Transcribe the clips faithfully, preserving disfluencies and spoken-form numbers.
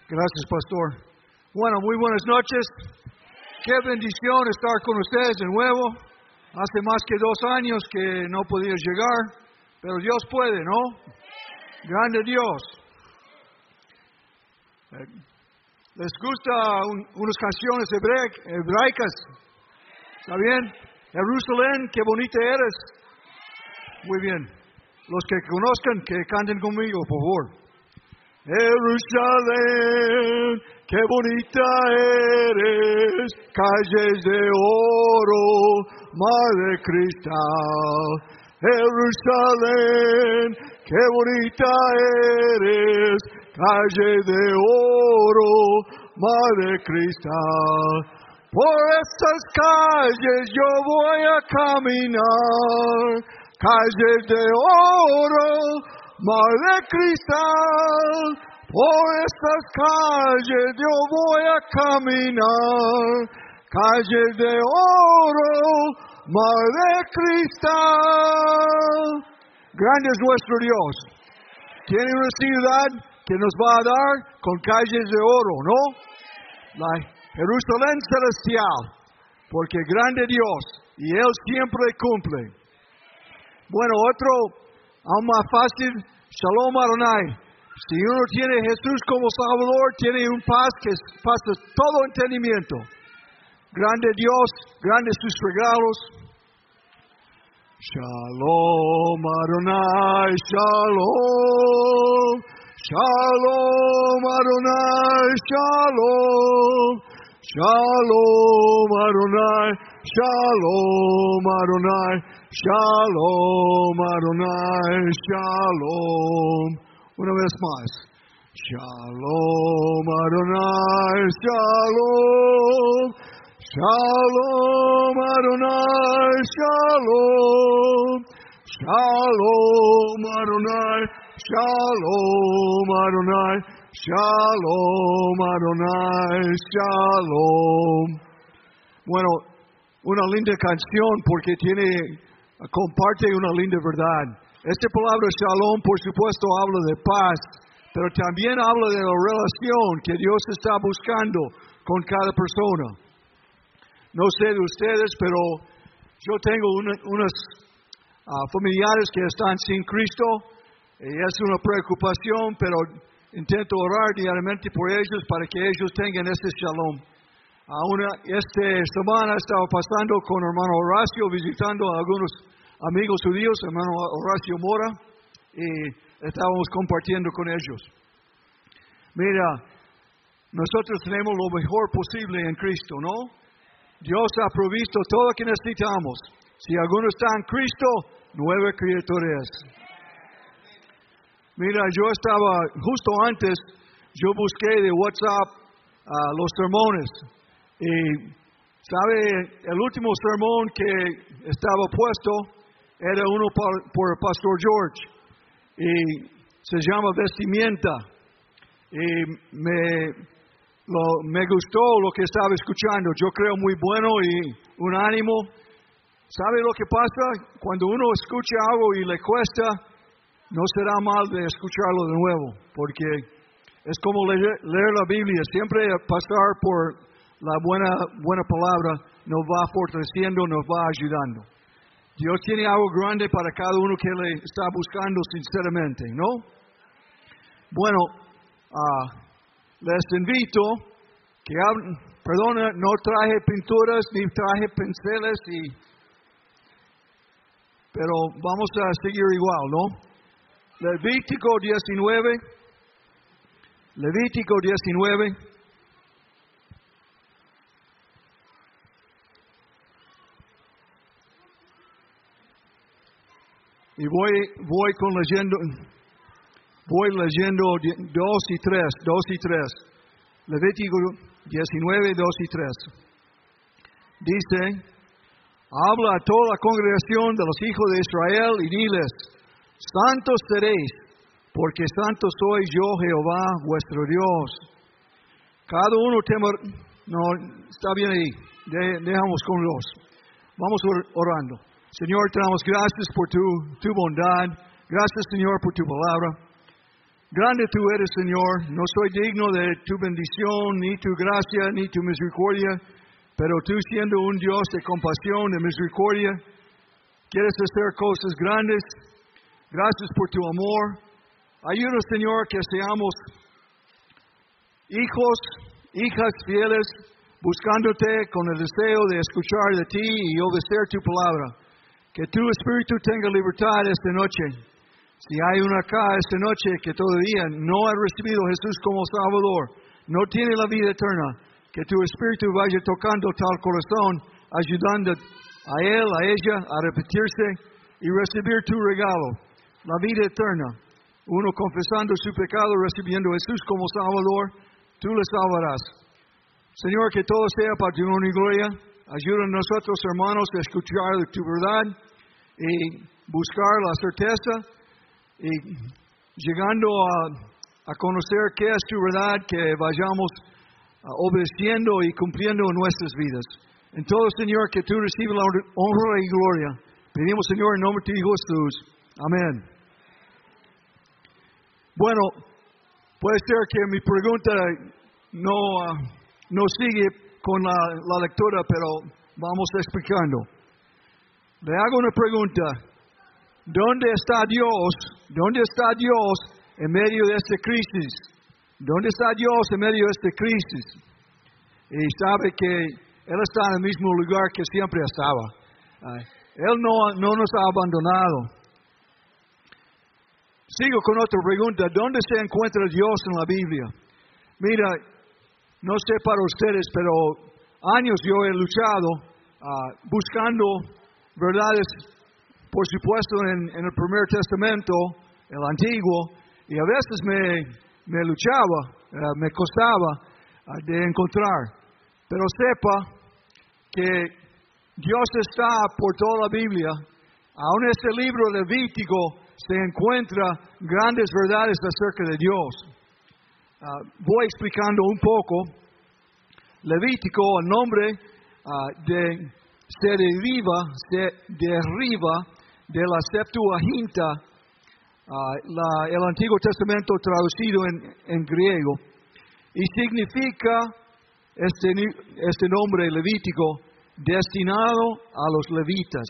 Gracias, pastor. Bueno, muy buenas noches. Qué bendición estar con ustedes de nuevo. Hace más que dos años que no podía llegar, pero Dios puede, ¿no? Grande Dios. ¿Les gusta un, unas canciones hebrea, hebraicas? ¿Está bien? Jerusalén, qué bonita eres. Muy bien. Los que conozcan, que canten conmigo, por favor. Jerusalén, qué bonita eres, calles de oro, mar de cristal. Jerusalén, qué bonita eres, calle de oro, mar de cristal. Por estas calles yo voy a caminar, calles de oro, mar de cristal. Por estas calles yo voy a caminar, calles de oro, mar de cristal. Grande es nuestro Dios. Tiene una ciudad que nos va a dar con calles de oro, ¿no? La Jerusalén celestial, porque grande Dios y Él siempre cumple. Bueno, otro, aún más fácil, Shalom Adonai. Si uno tiene a Jesús como Salvador, tiene un paz que pasa todo entendimiento. Grande Dios, grandes sus regalos. Shalom Adonai, Shalom. Shalom Adonai, Shalom. Shalom Adonai, Shalom Adonai, Shalom Adonai, Shalom. Una vez más. Shalom Adonai, Shalom. Shalom Adonai, Shalom. Shalom Adonai, Shalom Adonai, Shalom Adonai, Shalom. Bueno, una linda canción porque tiene, comparte una linda verdad. Esta palabra Shalom, por supuesto, habla de paz, pero también habla de la relación que Dios está buscando con cada persona. No sé de ustedes, pero yo tengo una, unos uh, familiares que están sin Cristo y es una preocupación, pero intento orar diariamente por ellos para que ellos tengan este Shalom. Aún esta semana estaba pasando con hermano Horacio, visitando a algunos amigos judíos, hermano Horacio Mora, y estábamos compartiendo con ellos. Mira, nosotros tenemos lo mejor posible en Cristo, ¿no? Dios ha provisto todo lo que necesitamos. Si alguno está en Cristo, nueva criatura es. Mira, yo estaba, justo antes, yo busqué de WhatsApp uh, los sermones. Y, ¿sabe? El último sermón que estaba puesto era uno por, por el pastor George. Y se llama Vestimenta. Y me, lo, me gustó lo que estaba escuchando. Yo creo muy bueno y un ánimo. ¿Sabe lo que pasa? Cuando uno escucha algo y le cuesta, no será mal de escucharlo de nuevo. Porque es como leer, leer la Biblia. Siempre pasar por la buena, buena palabra nos va fortaleciendo, nos va ayudando. Dios tiene algo grande para cada uno que le está buscando sinceramente, ¿no? Bueno, uh, les invito que hablen, perdona, no traje pinturas ni traje pinceles, y, pero vamos a seguir igual, ¿no? Levítico diecinueve, Levítico diecinueve. Y voy, voy con leyendo, voy leyendo dos y tres, dos y tres. Levítico diecinueve, dos y tres. Dice, habla a toda la congregación de los hijos de Israel y diles, santos seréis, porque santo soy yo Jehová vuestro Dios. Cada uno tema, no, está bien ahí, de, dejamos con los. Vamos orando. Señor, te damos gracias por tu, tu bondad. Gracias, Señor, por tu palabra. Grande tú eres, Señor. No soy digno de tu bendición, ni tu gracia, ni tu misericordia, pero tú siendo un Dios de compasión, de misericordia, quieres hacer cosas grandes. Gracias por tu amor. Ayúdanos, Señor, que seamos hijos, hijas fieles, buscándote con el deseo de escuchar de ti y obedecer tu palabra. Que tu Espíritu tenga libertad esta noche. Si hay uno acá esta noche que todavía no ha recibido a Jesús como Salvador, no tiene la vida eterna, que tu Espíritu vaya tocando tal corazón, ayudando a él, a ella, a repetirse y recibir tu regalo, la vida eterna. Uno confesando su pecado, recibiendo a Jesús como Salvador, tú le salvarás. Señor, que todo sea para tu honra y gloria. Ayuda a nosotros, hermanos, a escuchar tu verdad y buscar la certeza. Y llegando a, a conocer qué es tu verdad, que vayamos uh, obedeciendo y cumpliendo en nuestras vidas. En todo, Señor, que tú recibas la honra y gloria. Pedimos, Señor, en nombre de tu Hijo Jesús. Amén. Bueno, puede ser que mi pregunta no, uh, no sigue con la, la lectura, pero vamos explicando. Le hago una pregunta. ¿Dónde está Dios? ¿Dónde está Dios en medio de esta crisis? ¿Dónde está Dios en medio de esta crisis? Y sabe que Él está en el mismo lugar que siempre estaba. Él no, no nos ha abandonado. Sigo con otra pregunta. ¿Dónde se encuentra Dios en la Biblia? Mira, no sé para ustedes, pero años yo he luchado uh, buscando verdades, por supuesto, en, en el Primer Testamento, el Antiguo, y a veces me, me luchaba, uh, me costaba uh, de encontrar. Pero sepa que Dios está por toda la Biblia. Aún en este libro Levítico se encuentran grandes verdades acerca de Dios. Uh, voy explicando un poco. Levítico, el nombre uh, de, se deriva, se deriva de la Septuaginta, uh, la, el Antiguo Testamento traducido en, en griego, y significa este, este nombre Levítico, destinado a los levitas,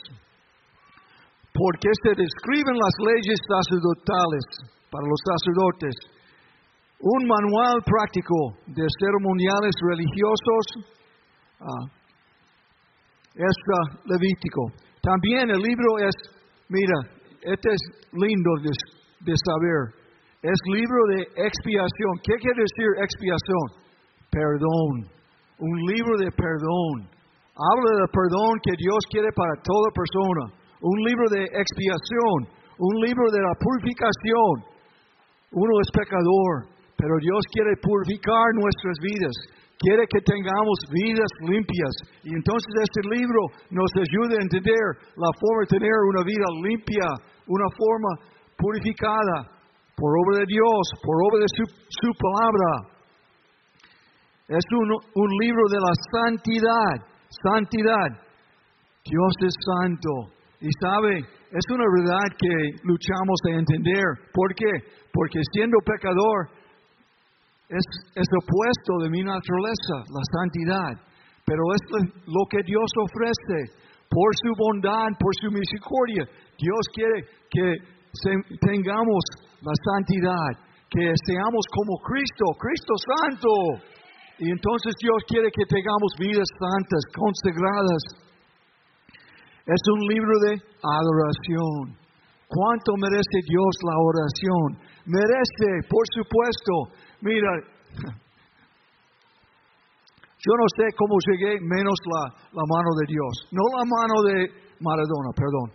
porque se describen las leyes sacerdotales para los sacerdotes, un manual práctico de ceremoniales religiosos, uh, es uh, Levítico. También el libro es, mira, este es lindo de, de saber, es libro de expiación. ¿Qué quiere decir expiación? Perdón, un libro de perdón. Habla del perdón que Dios quiere para toda persona. Un libro de expiación, un libro de la purificación. Uno es pecador, pero Dios quiere purificar nuestras vidas. Quiere que tengamos vidas limpias. Y entonces este libro nos ayuda a entender la forma de tener una vida limpia, una forma purificada por obra de Dios, por obra de su, su palabra. Es un, un libro de la santidad. Santidad. Dios es santo. Y sabe, es una verdad que luchamos a entender. ¿Por qué? Porque siendo pecador, Es, es opuesto de mi naturaleza, la santidad. Pero es lo que Dios ofrece. Por su bondad, por su misericordia. Dios quiere que se, tengamos la santidad. Que seamos como Cristo, Cristo santo. Y entonces Dios quiere que tengamos vidas santas, consagradas. Es un libro de adoración. ¿Cuánto merece Dios la oración? Merece, por supuesto. Mira, yo no sé cómo llegué menos la, la mano de Dios. No la mano de Maradona, perdón.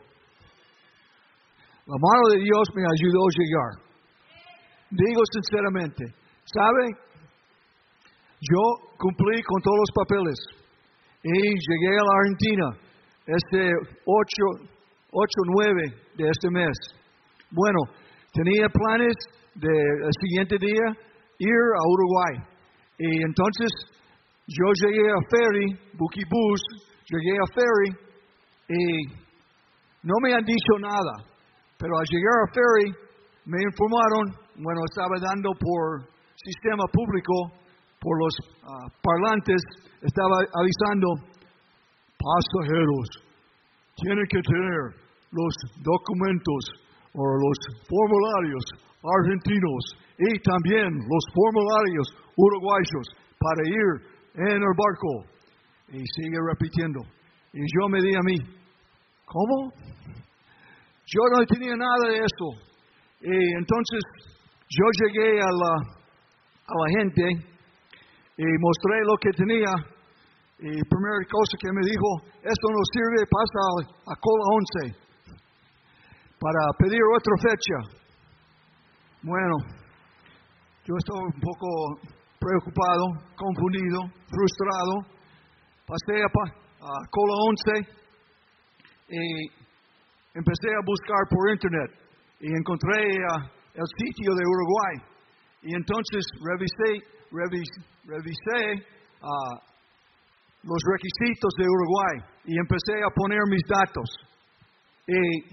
La mano de Dios me ayudó a llegar. Digo sinceramente, ¿sabe? Yo cumplí con todos los papeles y llegué a la Argentina este ocho nueve de este mes. Bueno, tenía planes del siguiente día ir a Uruguay. Y entonces yo llegué a ferry, Buquibus, llegué a ferry y no me han dicho nada. Pero al llegar a ferry me informaron, bueno, estaba dando por sistema público, por los uh, parlantes, estaba avisando, pasajeros, tienen que tener los documentos o los formularios argentinos y también los formularios uruguayos para ir en el barco. Y sigue repitiendo. Y yo me di a mí, ¿cómo? Yo no tenía nada de eso. Y entonces yo llegué a la, a la gente y mostré lo que tenía. Y la primera cosa que me dijo, esto no sirve, pasa a, a cola once para pedir otra fecha. Bueno, yo estaba un poco preocupado, confundido, frustrado. Pasé a, a cola once y empecé a buscar por internet y encontré uh, el sitio de Uruguay. Y entonces revisé, revis, revisé uh, los requisitos de Uruguay y empecé a poner mis datos. Y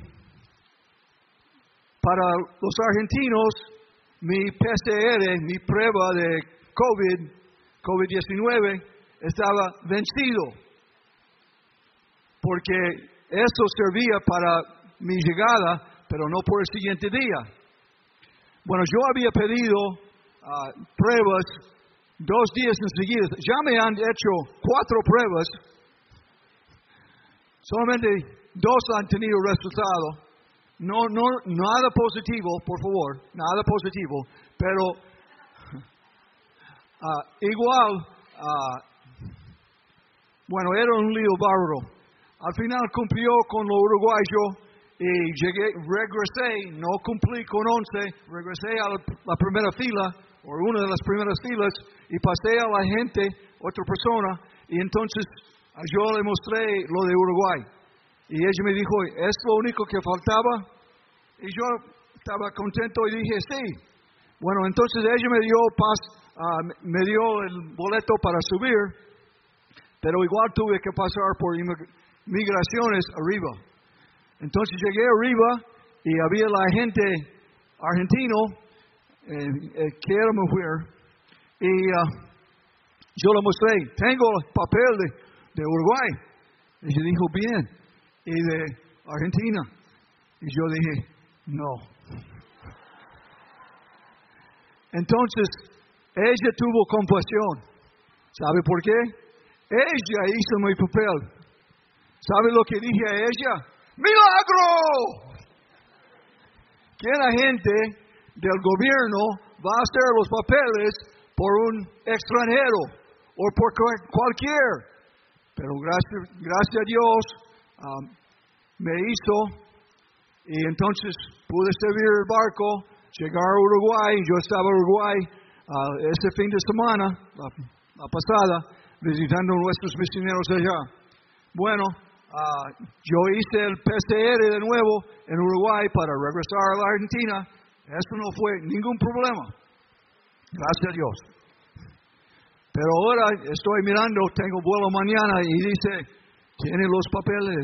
para los argentinos, mi P C R, mi prueba de COVID, COVID diecinueve, estaba vencido, porque eso servía para mi llegada, pero no por el siguiente día. Bueno, yo había pedido uh, pruebas dos días enseguida. Ya me han hecho cuatro pruebas. Solamente dos han tenido resultado. No, no, nada positivo, por favor, nada positivo. Pero uh, igual, uh, bueno, era un lío bárbaro. Al final cumplió con lo uruguayo y llegué, regresé, no cumplí con once, regresé a la, la primera fila, o una de las primeras filas, y pasé a la gente, otra persona, y entonces yo le mostré lo de Uruguay. Y ella me dijo, ¿es lo único que faltaba? Y yo estaba contento y dije, sí. Bueno, entonces ella me dio, pas, uh, me dio el boleto para subir, pero igual tuve que pasar por migraciones arriba. Entonces llegué arriba y había la gente argentino eh, eh, que era mujer y uh, yo le mostré, tengo el papel de, de Uruguay. Y ella dijo, bien. Y de Argentina. Y yo dije, no. Entonces, ella tuvo compasión. ¿Sabe por qué? Ella hizo mi papel. ¿Sabe lo que dije a ella? ¡Milagro! Que la gente del gobierno va a hacer los papeles por un extranjero o por cualquier. Pero gracias, gracias a Dios um, me hizo y entonces pude subir el barco, llegar a Uruguay. Yo estaba en Uruguay uh, ese fin de semana, la, la pasada, visitando a nuestros misioneros allá. Bueno, uh, yo hice el P C R de nuevo en Uruguay para regresar a la Argentina. Eso no fue ningún problema. Gracias a Dios. Pero ahora estoy mirando, tengo vuelo mañana y dice, tiene los papeles.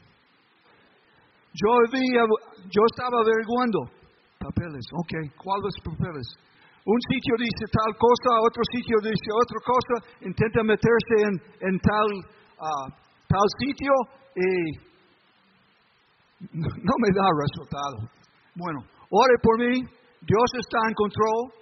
Yo, vi, yo estaba averiguando papeles. Ok, ¿cuáles papeles? Un sitio dice tal cosa, otro sitio dice otra cosa, intenta meterse en, en tal, uh, tal sitio y no me da resultado. Bueno, ore por mí, Dios está en control.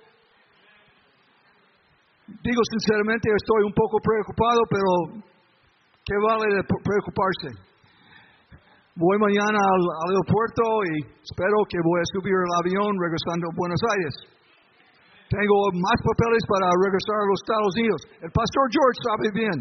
Digo sinceramente, estoy un poco preocupado, pero ¿qué vale de preocuparse? Voy mañana al, al aeropuerto y espero que voy a subir el avión regresando a Buenos Aires. Tengo más papeles para regresar a los Estados Unidos. El pastor George sabe bien.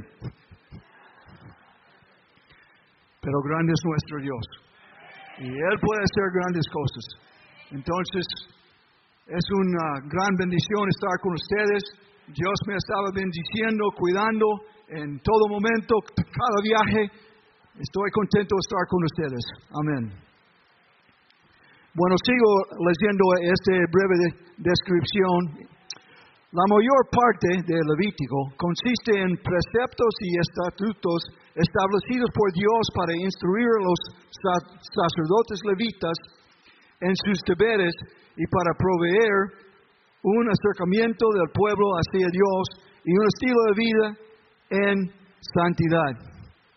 Pero grande es nuestro Dios. Y Él puede hacer grandes cosas. Entonces, es una gran bendición estar con ustedes. Dios me estaba bendiciendo, cuidando en todo momento, cada viaje. Estoy contento de estar con ustedes. Amén. Bueno, sigo leyendo esta breve de, descripción. La mayor parte del Levítico consiste en preceptos y estatutos establecidos por Dios para instruir a los sacerdotes levitas en sus deberes y para proveer un acercamiento del pueblo hacia Dios y un estilo de vida en santidad.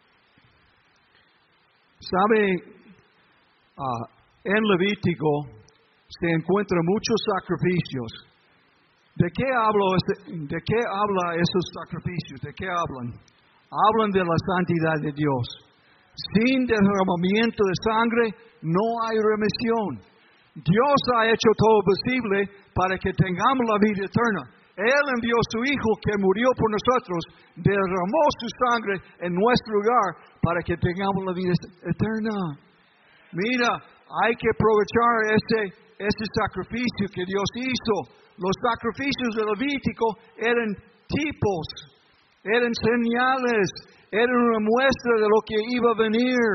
¿Sabe? Uh, en Levítico se encuentran muchos sacrificios. ¿De qué, hablo este, ¿De qué habla esos sacrificios? ¿De qué hablan? Hablan de la santidad de Dios. Sin derramamiento de sangre no hay remisión. Dios ha hecho todo posible para que tengamos la vida eterna. Él envió a su Hijo que murió por nosotros, derramó su sangre en nuestro lugar para que tengamos la vida eterna. Mira, hay que aprovechar este, este sacrificio que Dios hizo. Los sacrificios de Levítico eran tipos, eran señales, eran una muestra de lo que iba a venir,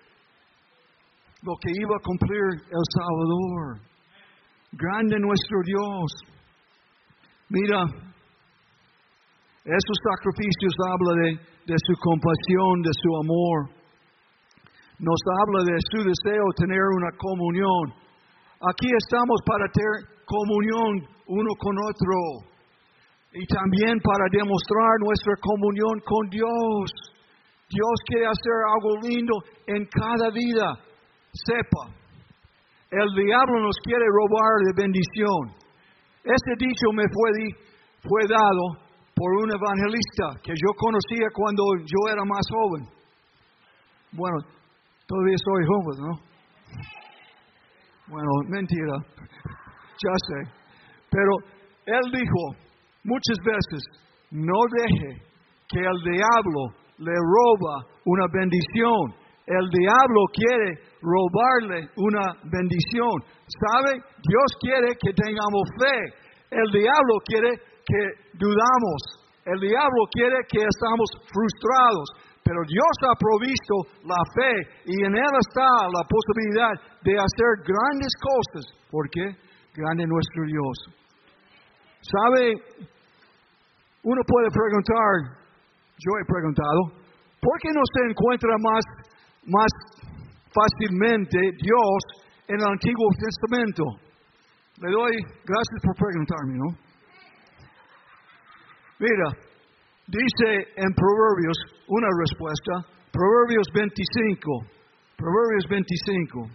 lo que iba a cumplir el Salvador. Grande nuestro Dios. Mira, esos sacrificios hablan de, de su compasión, de su amor. Nos habla de su deseo de tener una comunión. Aquí estamos para tener comunión uno con otro. Y también para demostrar nuestra comunión con Dios. Dios quiere hacer algo lindo en cada vida. Sepa, el diablo nos quiere robar de bendición. Este dicho me fue, di, fue dado por un evangelista que yo conocía cuando yo era más joven. Bueno, todavía soy joven, ¿no? Bueno, mentira, ya sé. Pero él dijo muchas veces, no deje que el diablo le roba una bendición. El diablo quiere robarle una bendición. ¿Sabe? Dios quiere que tengamos fe. El diablo quiere que dudamos. El diablo quiere que estamos frustrados. Pero Dios ha provisto la fe y en Él está la posibilidad de hacer grandes cosas. ¿Por qué? Grande nuestro Dios. ¿Sabe? Uno puede preguntar, yo he preguntado, ¿por qué no se encuentra más, más fácilmente Dios en el Antiguo Testamento? Le doy gracias por preguntarme, ¿no? Mira, dice en Proverbios una respuesta, Proverbios veinticinco, Proverbios veinticinco.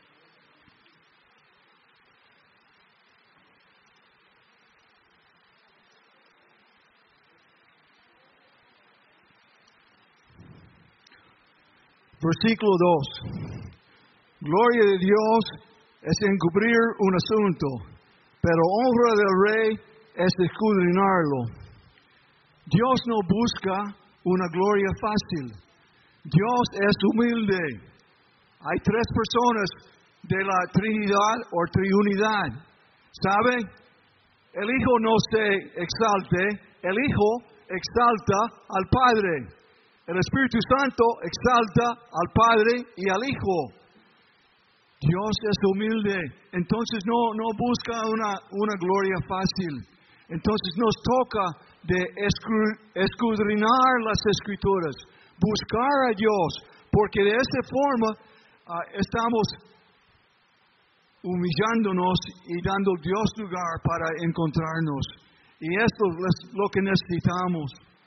Versículo dos. Gloria de Dios es encubrir un asunto, pero honra del rey es escudriñarlo. Dios no busca una gloria fácil. Dios es humilde. Hay tres personas de la Trinidad o Triunidad. ¿Sabe? El Hijo no se exalte, el Hijo exalta al Padre. El Espíritu Santo exalta al Padre y al Hijo. Dios es humilde, entonces no, no busca una, una gloria fácil. Entonces nos toca de escudriñar las Escrituras, buscar a Dios, porque de esta forma uh, estamos humillándonos y dando a Dios lugar para encontrarnos. Y esto es lo que necesitamos.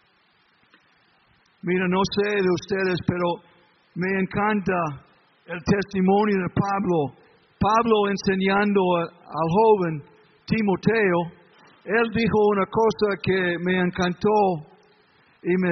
Mira, no sé de ustedes, pero me encanta el testimonio de Pablo. Pablo enseñando a, al joven Timoteo, él dijo una cosa que me encantó y me,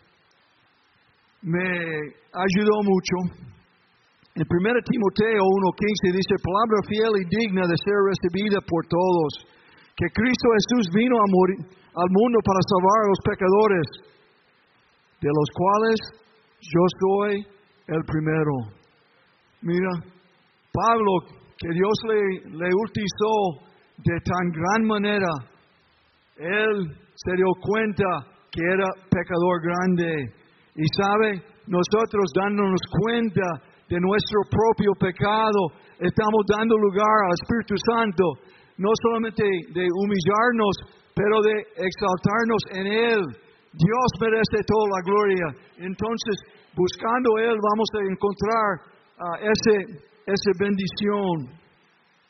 me ayudó mucho. En primera Timoteo uno quince dice, palabra fiel y digna de ser recibida por todos, que Cristo Jesús vino a morir al mundo para salvar a los pecadores, de los cuales yo soy el primero. Mira, Pablo, que Dios le, le utilizó de tan gran manera, él se dio cuenta que era pecador grande. Y sabe, nosotros dándonos cuenta de nuestro propio pecado, estamos dando lugar al Espíritu Santo, no solamente de humillarnos, pero de exaltarnos en Él. Dios merece toda la gloria. Entonces, buscando Él, vamos a encontrar uh, ese, esa bendición.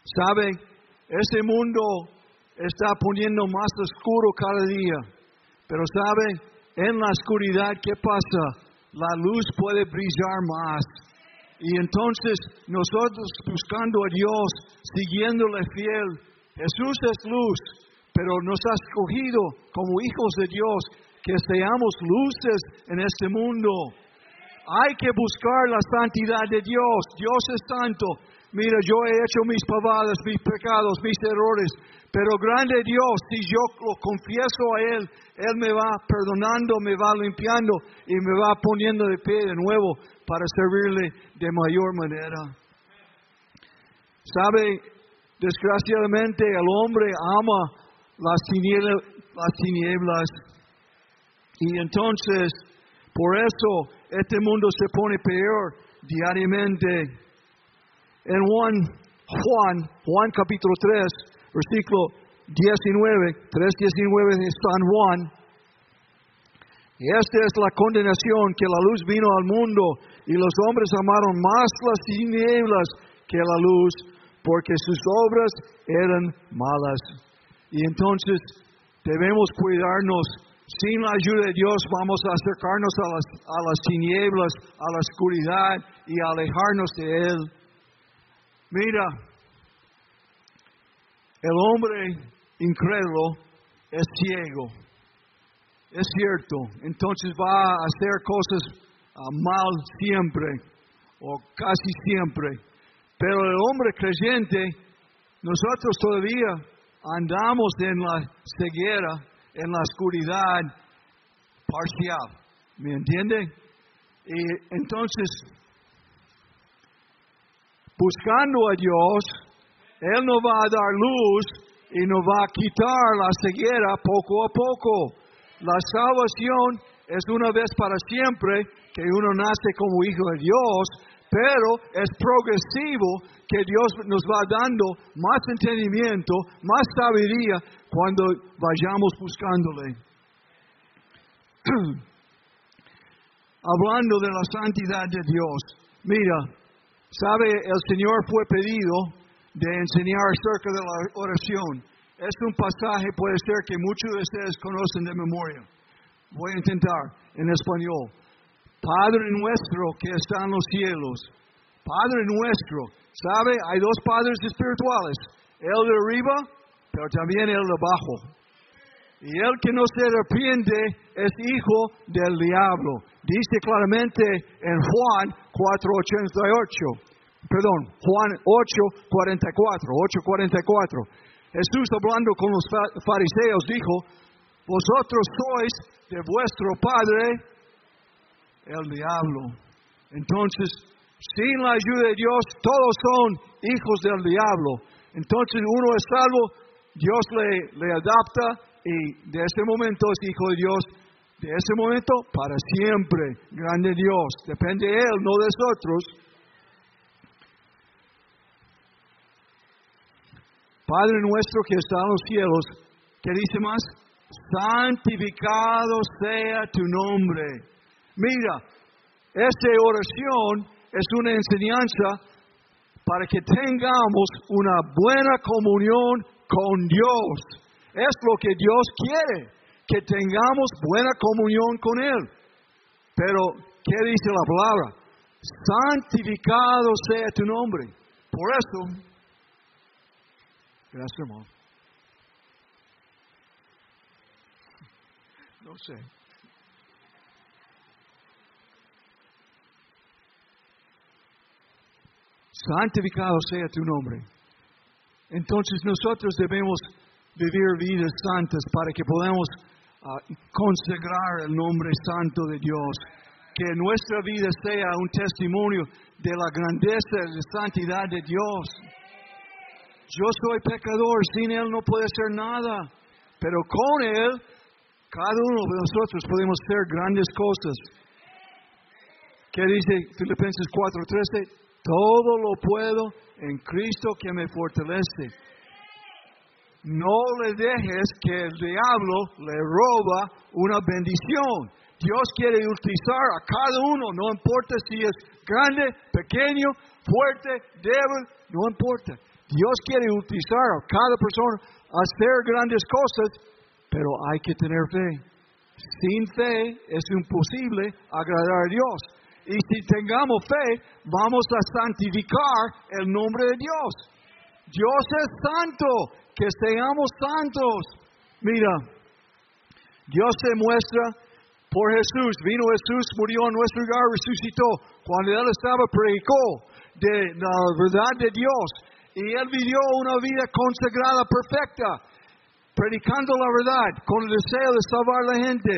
¿Sabe? Este mundo está poniendo más oscuro cada día. Pero ¿sabe? En la oscuridad, ¿qué pasa? La luz puede brillar más. Y entonces nosotros buscando a Dios, siguiéndole fiel. Jesús es luz, pero nos ha escogido como hijos de Dios que seamos luces en este mundo. Hay que buscar la santidad de Dios. Dios es santo. Mira, yo he hecho mis pavadas, mis pecados, mis errores, pero grande Dios, si yo lo confieso a Él, Él me va perdonando, me va limpiando y me va poniendo de pie de nuevo para servirle de mayor manera. ¿Sabe? Desgraciadamente el hombre ama las tinieblas, las tinieblas y entonces por eso este mundo se pone peor diariamente. En Juan, Juan, Juan capítulo tres, versículo diecinueve, tres diecinueve de San Juan. Y esta es la condenación, que la luz vino al mundo y los hombres amaron más las tinieblas que la luz, porque sus obras eran malas. Y entonces debemos cuidarnos. Sin la ayuda de Dios vamos a acercarnos a las, a las tinieblas, a la oscuridad y a alejarnos de Él. Mira, el hombre incrédulo es ciego. Es cierto, entonces va a hacer cosas uh, mal siempre o casi siempre. Pero el hombre creyente, nosotros todavía andamos en la ceguera, en la oscuridad parcial. ¿Me entiende? Y entonces, buscando a Dios, Él nos va a dar luz y nos va a quitar la ceguera poco a poco. La salvación es una vez para siempre que uno nace como hijo de Dios, pero es progresivo que Dios nos va dando más entendimiento, más sabiduría cuando vayamos buscándole. Hablando de la santidad de Dios, mira, sabe, el Señor fue pedido de enseñar acerca de la oración. Es un pasaje, puede ser que muchos de ustedes conocen de memoria. Voy a intentar en español. Padre nuestro que está en los cielos. Padre nuestro. ¿Sabe? Hay dos padres espirituales. El de arriba, pero también el de abajo. Y el que no se arrepiente es hijo del diablo. Dice claramente en Juan cuatro ochenta y ocho. Perdón, Juan ocho cuarenta y cuatro. ocho cuarenta y cuatro. Jesús hablando con los fariseos dijo, vosotros sois de vuestro padre el diablo. Entonces, sin la ayuda de Dios, todos son hijos del diablo. Entonces, uno es salvo, Dios le, le adapta y de ese momento es hijo de Dios. De ese momento, para siempre, grande Dios. Depende de Él, no de nosotros. Padre nuestro que está en los cielos, ¿qué dice más? Santificado sea tu nombre. Mira, esta oración es una enseñanza para que tengamos una buena comunión con Dios. Es lo que Dios quiere, que tengamos buena comunión con Él. Pero, ¿qué dice la palabra? Santificado sea tu nombre. Por eso, gracias, hermano. No sé. Santificado sea tu nombre. Entonces nosotros debemos vivir vidas santas para que podamos uh, consagrar el nombre santo de Dios. Que nuestra vida sea un testimonio de la grandeza y la santidad de Dios. Yo soy pecador, sin Él no puedo hacer nada. Pero con Él, cada uno de nosotros podemos hacer grandes cosas. ¿Qué dice Filipenses cuatro trece? Todo lo puedo en Cristo que me fortalece. No le dejes que el diablo le roba una bendición. Dios quiere utilizar a cada uno, no importa si es grande, pequeño, fuerte, débil, no importa. Dios quiere utilizar a cada persona a hacer grandes cosas, pero hay que tener fe. Sin fe es imposible agradar a Dios. Y si tengamos fe, vamos a santificar el nombre de Dios. Dios es santo, que seamos santos. Mira, Dios se muestra por Jesús. Vino Jesús, murió en nuestro lugar, resucitó. Cuando Él estaba, predicó de la verdad de Dios. Y Él vivió una vida consagrada, perfecta, predicando la verdad, con el deseo de salvar a la gente.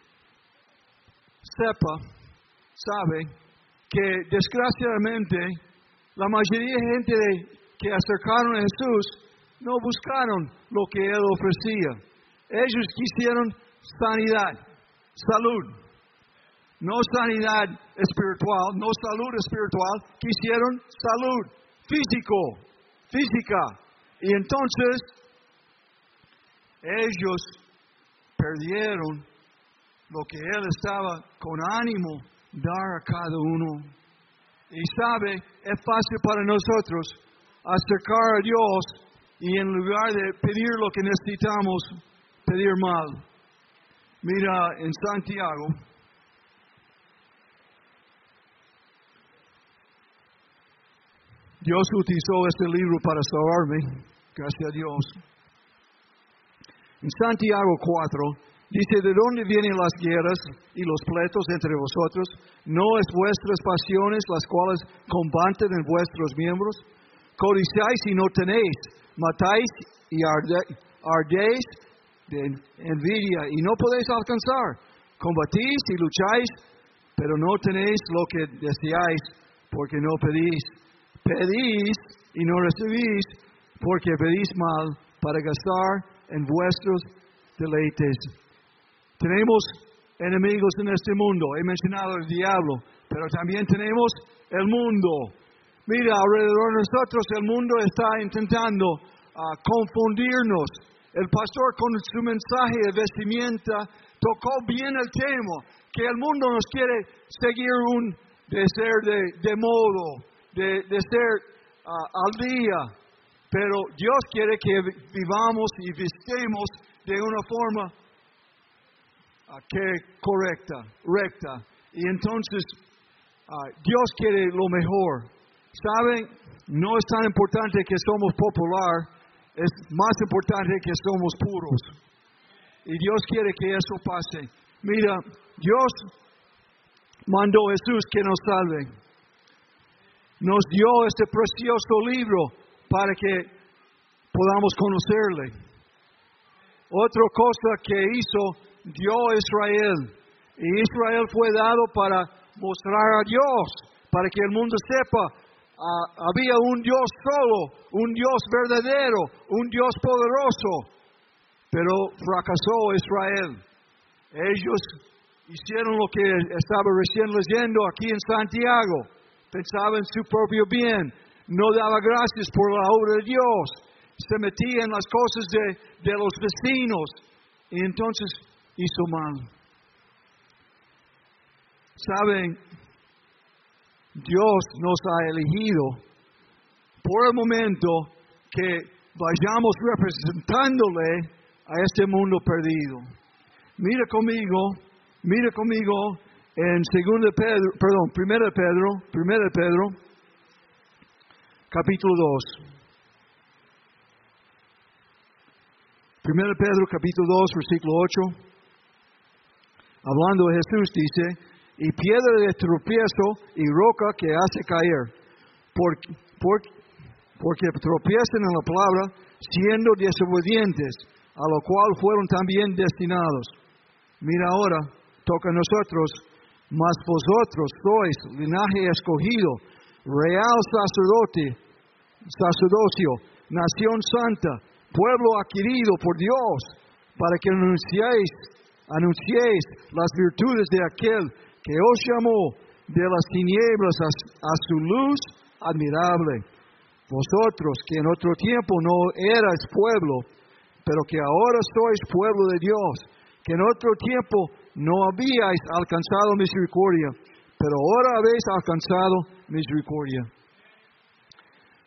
Sepa, sabe, que desgraciadamente, la mayoría de gente que acercaron a Jesús no buscaron lo que Él ofrecía. Ellos quisieron sanidad, salud. No sanidad espiritual, no salud espiritual, quisieron salud físico. Física. Y entonces ellos perdieron lo que Él estaba con ánimo dar a cada uno. Y sabe, es fácil para nosotros acercar a Dios y en lugar de pedir lo que necesitamos, pedir mal. Mira en Santiago. Dios utilizó este libro para salvarme, gracias a Dios. En Santiago cuatro, dice, ¿de dónde vienen las guerras y los pleitos entre vosotros? ¿No es vuestras pasiones las cuales combaten en vuestros miembros? Codiciáis y no tenéis, matáis y arde, ardéis de envidia y no podéis alcanzar. Combatís y lucháis, pero no tenéis lo que deseáis, porque no pedís. Pedís y no recibís, porque pedís mal para gastar en vuestros deleites. Tenemos enemigos en este mundo. He mencionado el diablo, pero también tenemos el mundo. Mira, alrededor de nosotros el mundo está intentando uh, confundirnos. El pastor con su mensaje de vestimenta tocó bien el tema, que el mundo nos quiere seguir un de ser de, de modo. De, de ser uh, al día, pero Dios quiere que vivamos y vistemos de una forma uh, que correcta, recta. Y entonces uh, Dios quiere lo mejor. ¿Saben? No es tan importante que somos popular, es más importante que somos puros. Y Dios quiere que eso pase. Mira, Dios mandó a Jesús que nos salve. Nos dio este precioso libro para que podamos conocerle. Otra cosa que hizo, dio a Israel. Y Israel fue dado para mostrar a Dios, para que el mundo sepa, uh, había un Dios solo, un Dios verdadero, un Dios poderoso. Pero fracasó Israel. Ellos hicieron lo que estaba recién leyendo aquí en Santiago. Pensaba en su propio bien, no daba gracias por la obra de Dios, se metía en las cosas de, de los vecinos y entonces hizo mal. Saben, Dios nos ha elegido por el momento que vayamos representándole a este mundo perdido. Mira conmigo, mira conmigo. En segundo de Pedro, perdón, primero de Pedro, primero de Pedro, capítulo dos. primero de Pedro, capítulo dos, versículo ocho. Hablando de Jesús, dice, y piedra de tropiezo y roca que hace caer, por, por, porque tropiezan en la palabra, siendo desobedientes, a lo cual fueron también destinados. Mira ahora, toca a nosotros. Mas vosotros sois linaje escogido, real sacerdote, sacerdocio, nación santa, pueblo adquirido por Dios, para que anunciéis, anunciéis las virtudes de aquel que os llamó de las tinieblas a, a su luz admirable. Vosotros que en otro tiempo no erais pueblo, pero que ahora sois pueblo de Dios, que en otro tiempo no habíais alcanzado misericordia, pero ahora habéis alcanzado misericordia.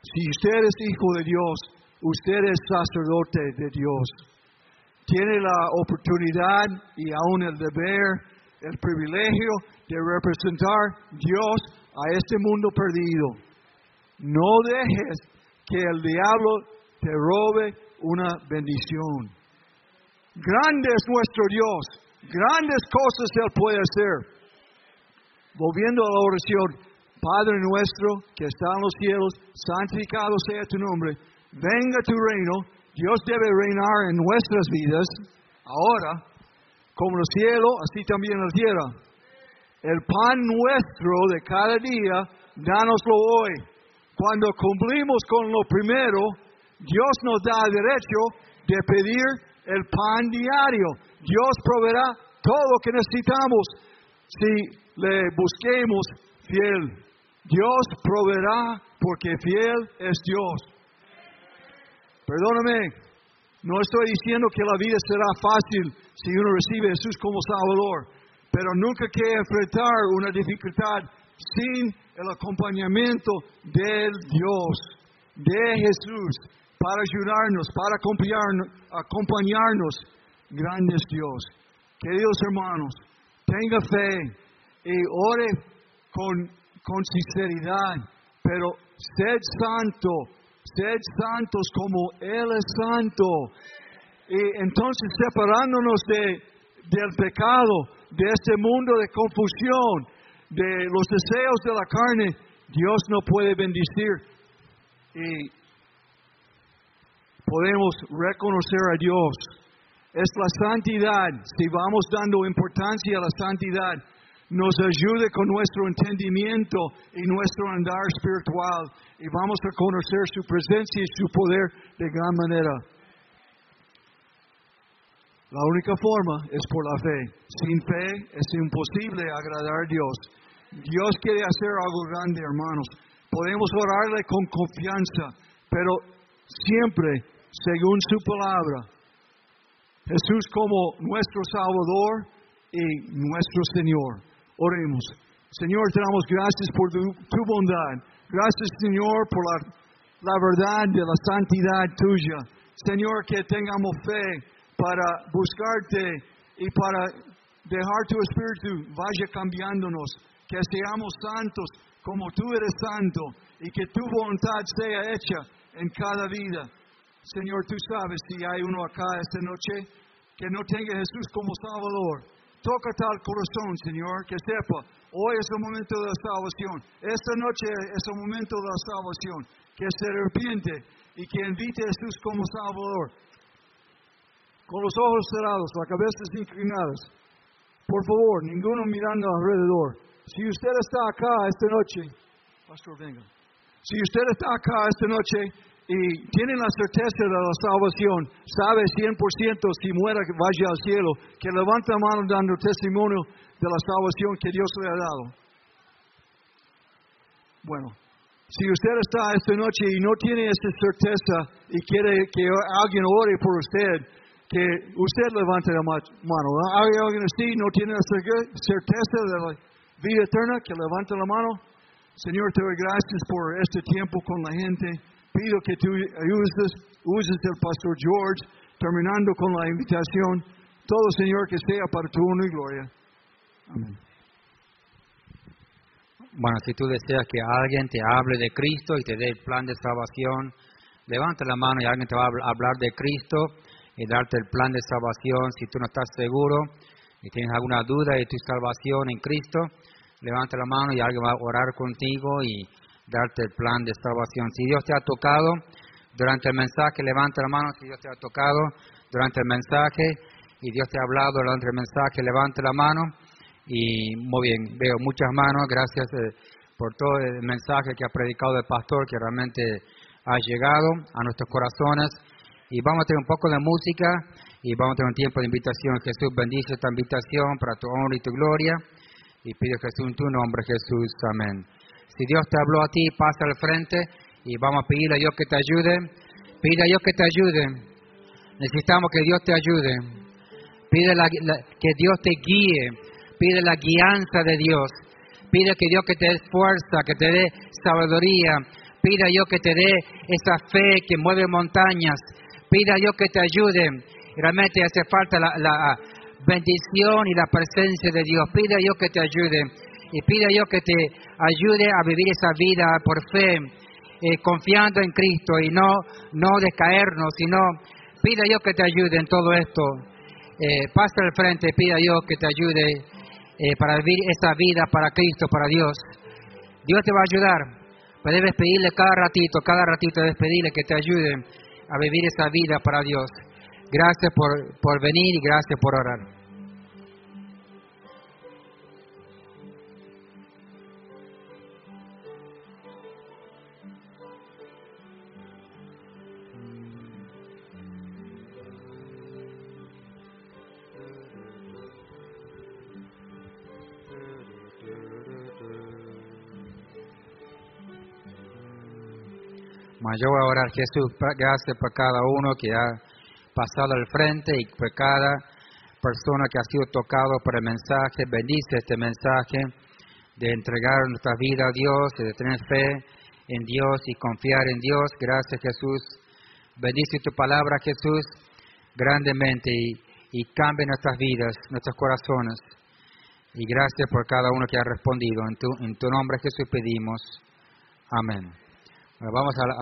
Si usted es hijo de Dios, usted es sacerdote de Dios. Tiene la oportunidad y aún el deber, el privilegio de representar a Dios a este mundo perdido. No dejes que el diablo te robe una bendición. Grande es nuestro Dios. Grandes cosas Él puede hacer. Volviendo a la oración, Padre nuestro que está en los cielos, santificado sea tu nombre. Venga tu reino. Dios debe reinar en nuestras vidas. Ahora, como el cielo, así también la tierra. El pan nuestro de cada día, dánoslo hoy. Cuando cumplimos con lo primero, Dios nos da derecho de pedir el pan diario. Dios proveerá todo lo que necesitamos si le busquemos fiel. Dios proveerá porque fiel es Dios. Perdóname, no estoy diciendo que la vida será fácil si uno recibe a Jesús como Salvador, pero nunca hay que enfrentar una dificultad sin el acompañamiento del Dios, de Jesús, para ayudarnos, para acompañarnos, acompañarnos. Grande es Dios. Queridos hermanos, tenga fe y ore con, con sinceridad, pero sed santo, sed santos como Él es santo. Y entonces separándonos de, del pecado, de este mundo de confusión, de los deseos de la carne, Dios nos puede bendecir. Y podemos reconocer a Dios. Es la santidad. Si vamos dando importancia a la santidad, nos ayude con nuestro entendimiento y nuestro andar espiritual. Y vamos a conocer su presencia y su poder de gran manera. La única forma es por la fe. Sin fe es imposible agradar a Dios. Dios quiere hacer algo grande, hermanos. Podemos orarle con confianza, pero siempre según su palabra. Jesús como nuestro Salvador y nuestro Señor. Oremos. Señor, te damos gracias por tu, tu bondad. Gracias, Señor, por la, la verdad de la santidad tuya. Señor, que tengamos fe para buscarte y para dejar tu Espíritu vaya cambiándonos. Que seamos santos como tú eres santo y que tu voluntad sea hecha en cada vida. Señor, tú sabes si hay uno acá esta noche que no tenga a Jesús como Salvador. Toca tal corazón, Señor, que sepa, hoy es el momento de la salvación. Esta noche es el momento de la salvación. Que se arrepiente y que invite a Jesús como Salvador. Con los ojos cerrados, las cabezas inclinadas. Por favor, ninguno mirando alrededor. Si usted está acá esta noche, Pastor, venga. Si usted está acá esta noche y tiene la certeza de la salvación, sabe cien por ciento si muera que vaya al cielo, que levante la mano dando testimonio de la salvación que Dios le ha dado. Bueno, si usted está esta noche y no tiene esta certeza y quiere que alguien ore por usted, que usted levante la mano. ¿Hay alguien así no tiene la certeza de la vida eterna? Que levante la mano. Señor, te doy gracias por este tiempo con la gente. Pido que tú uses, uses el Pastor George, terminando con la invitación. Todo, Señor, que sea para tu honor y gloria. Amén. Bueno, si tú deseas que alguien te hable de Cristo y te dé el plan de salvación, levanta la mano y alguien te va a hablar de Cristo y darte el plan de salvación. Si tú no estás seguro y tienes alguna duda de tu salvación en Cristo, levanta la mano y alguien va a orar contigo y darte el plan de salvación. Si Dios te ha tocado durante el mensaje, levanta la mano. Si Dios te ha tocado durante el mensaje y Dios te ha hablado durante el mensaje, levanta la mano. Y muy bien, veo muchas manos. Gracias eh, por todo el mensaje que ha predicado el pastor, que realmente ha llegado a nuestros corazones. Y vamos a tener un poco de música y vamos a tener un tiempo de invitación. Jesús bendice esta invitación para tu honor y tu gloria. Y pido Jesús en tu nombre, Jesús. Amén. Si Dios te habló a ti, pasa al frente y vamos a pedirle a Dios que te ayude. Pide a Dios que te ayude. Necesitamos que Dios te ayude. Pide la, la, que Dios te guíe. Pide la guianza de Dios. Pide que Dios que te dé fuerza, que te dé sabiduría Pide a Dios que te dé esa fe que mueve montañas. Pide a Dios que te ayude. Realmente hace falta la, la bendición y la presencia de Dios. Pide a Dios que te ayude. Y pide a Dios que te ayude a vivir esa vida por fe, eh, confiando en Cristo y no, no descaernos, sino pide a Dios que te ayude en todo esto. Eh, pasa al frente, pide a Dios que te ayude eh, para vivir esa vida para Cristo, para Dios. Dios te va a ayudar. Pero debes pedirle cada ratito, cada ratito debes pedirle que te ayude a vivir esa vida para Dios. Gracias por, por venir y gracias por orar. Mas yo voy a orar, Jesús, gracias por cada uno que ha pasado al frente y por cada persona que ha sido tocado por el mensaje. Bendice este mensaje de entregar nuestra vida a Dios, de tener fe en Dios y confiar en Dios. Gracias, Jesús. Bendice tu palabra, Jesús, grandemente y, y cambie nuestras vidas, nuestros corazones. Y gracias por cada uno que ha respondido. En tu, en tu nombre, Jesús, pedimos. Amén. Bueno, vamos a la